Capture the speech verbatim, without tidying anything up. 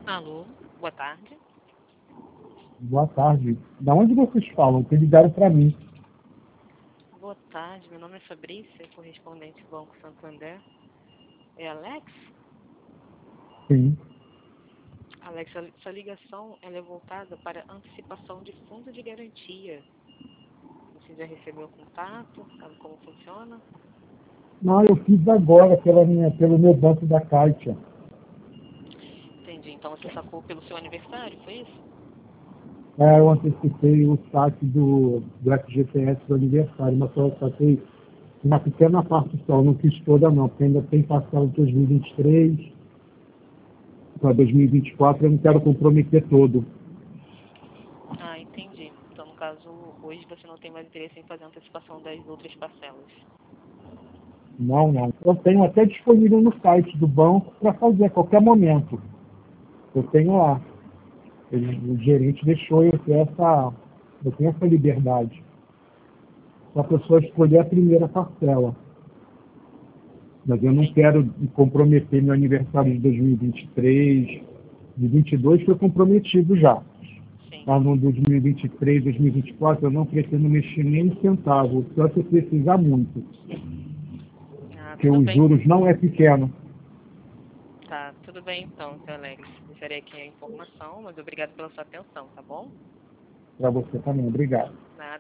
Alô, boa tarde. Boa tarde. Da onde vocês falam? Que ligaram para mim. Boa tarde, meu nome é Fabrícia, correspondente do Banco Santander. É Alex? Sim. Alex, a- essa ligação ela é voltada para antecipação de fundo de garantia. Você já recebeu o contato? Sabe como funciona? Não, eu fiz agora pela minha, pelo meu banco da Caixa. Entendi. Então você sacou pelo seu aniversário, foi isso? É, eu antecipei o saque do, do F G T S do aniversário, mas só saquei uma pequena parte só, não fiz toda não, porque ainda tem parcela de dois mil e vinte e três para dois mil e vinte e quatro, eu não quero comprometer todo. Ah, entendi. Então, no caso, hoje você não tem mais interesse em fazer a antecipação das outras parcelas. Não, não. Eu tenho até disponível no site do banco para fazer a qualquer momento. Eu tenho lá. Ele- o gerente deixou eu ter essa, eu tenho essa liberdade. Para a pessoa escolher a primeira parcela. Mas eu não Entendi. quero me comprometer meu aniversário de dois mil e vinte e três. De vinte e dois foi comprometido já. Sim. Mas no dois mil e vinte e três, dois mil e vinte e quatro eu não pretendo mexer nem um centavo. Só se eu precisar muito. Ah, Porque tudo os bem. juros não é pequeno. Tá, tudo bem então, seu Alex. Deixarei aqui a informação, mas obrigado pela sua atenção, tá bom? Para você também. Obrigado. Nada.